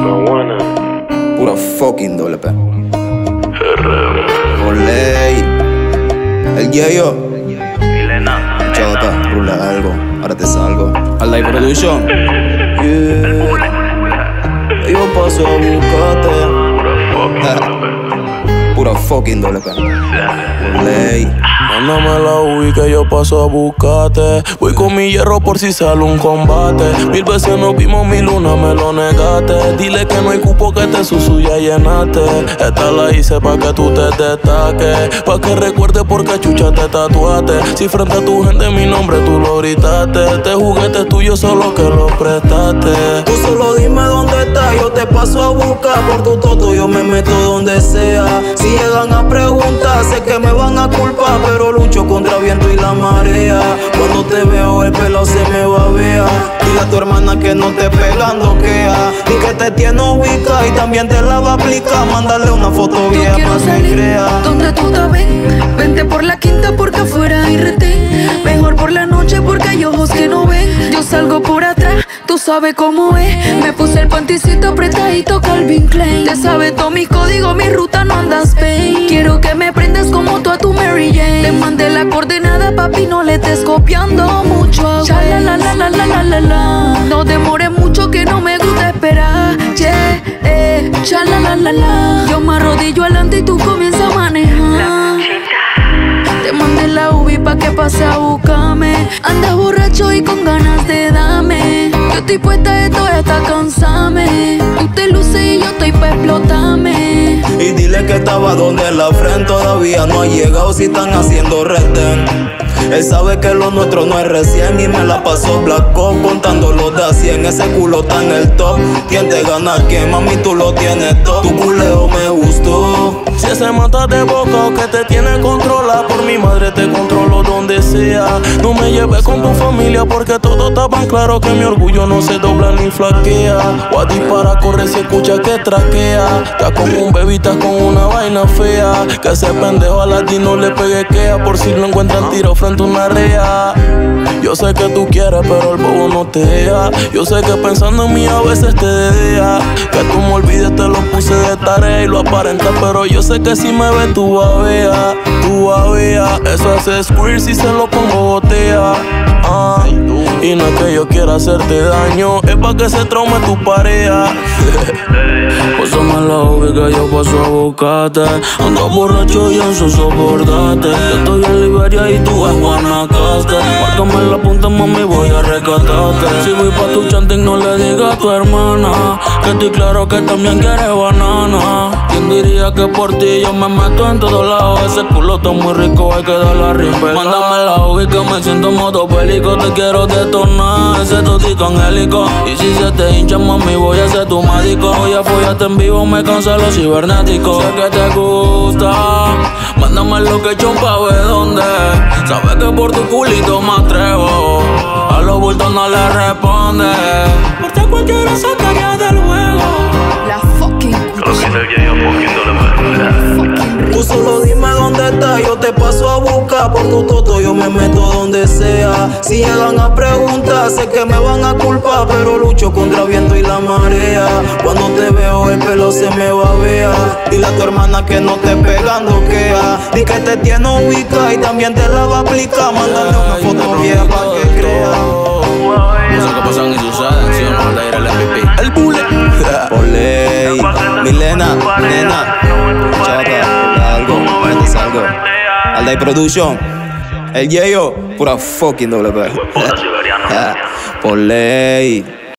Pura fucking doble P. Por ley. El Yayo. Chota, rula algo. Ahora te salgo. Al Live Production. Yeah. Yo paso a buscarte. Pura fucking doble P. Por ley. Mándame la UI que yo paso a buscarte. Voy con mi hierro por si sale un combate. 1000 veces nos vimos, 1000 una me lo negaste. Dile que no hay cupo, que te susu ya llenaste. Esta la hice pa' que tú te destaques, pa' que recuerdes por qué chucha te tatuaste. Si frente a tu gente mi nombre tú lo gritaste. Este juguete es tuyo, solo que lo prestaste. Tú solo dime dónde estás, yo te paso a buscar. Por tu toto yo me meto donde sea. Si llegan a preguntar, sé que me van a culpar, pero lucho contra viento y la marea. Cuando te veo el pelo se me babea. Dile a tu hermana que no te pegando quea. Y que te tiene ubicada y también te la va a aplicar. Mándale una foto vieja quiero pa' salir que crea. donde tú te ven. Vente por la quinta porque afuera hay retén. Mejor por la noche porque hay ojos que no ven. Yo salgo por atrás, tú sabes cómo es. Me puse el panticito apretadito Calvin Klein. Te sabes todo mi código, mi ruta no andas pain. Quiero que me prendas como tú a tu Mary Jane. Te mandé la coordenada, papi, no le estés copiando mucho. Cha la la la la la la la. No demores mucho que no me gusta esperar. Yeah, cha la la la la. Yo me arrodillo adelante y tú comienzas a manejar. Te mandé la UBI pa' que pase a buscarme. Andas borracho y con ganas de darme. Yo estoy puesta de todo hasta cansarme. Tú te luces y yo estoy pa' explotarme. Y dile que estaba donde la frente todavía no ha llegado si están haciendo retén. Él sabe que lo nuestro no es recién y me la pasó Black Ops contando los de a 100. Ese culo está en el top. ¿Quién te gana? ¿Quién? Mami, tú lo tienes todo. Tu culeo me gustó. Si ese mata de boca o que te tiene controlada, por mi madre te controlo donde sea. No me lleves con tu familia porque todo está tan claro que mi orgullo no se dobla ni flaquea. O a dispara, corre si escucha que traquea. Estás como un bebé, estás con una vaina fea. Que ese pendejo a la ti no le peguequea. Por si lo encuentran tiro frente a una rea. Yo sé que tú quieres pero el bobo no te deja. Yo sé que pensando en mí a veces te dedea. Que tú me olvides te lo puse de tarea y lo aparenta, pero yo sé que si me ves tú babea. Tú babea. Eso hace squirt si se lo pongo botea. Y no es que yo quiera hacerte daño, es pa' que se traume tu pareja. Pásame la UBI que yo paso a buscarte. Ando borracho y eso soportarte. Yo estoy en Liberia y tú en Guanacaste. Márcame la punta, mami, voy a rescatarte. Si voy pa' tu chanting, no le digas a tu hermana que estoy claro que también quieres banana. ¿Quién diría que por ti yo me meto en todos lados? Ese culo está muy rico, hay que darle a rimper. Mándame la UBI que me siento modo bélico. Te quiero detonar, ese totito angélico. Y si se te hincha, mami, voy a ser tu médico. Voy a follarte en vivo, me cansa lo cibernético. Sé que te gusta, mándame lo que hecho pa' ver dónde. Sabes que por tu culito me atrevo. A los bultos no le responde. Por ti cualquiera sacaría del juego. La fucking Tú solo dime dónde estás, yo te paso a buscar. Por tu toto yo me meto donde sea. Si llegan a preguntar, sé que me van a culpar, pero lucho contra viento y la marea. Cuando te veo el pelo se me babea. Dile a tu hermana que no te pegando quea. Di que te tiene ubicada y también te la va a aplicar. Mándame una foto vieja pa' que crea. Cosas que pasan y suceden, si no le diré el MVP. El bullet. Por ley, Milena, nena, chata, algo, te salgo. Al Live Production, el Yayo, pura fucking doble P. Por ley.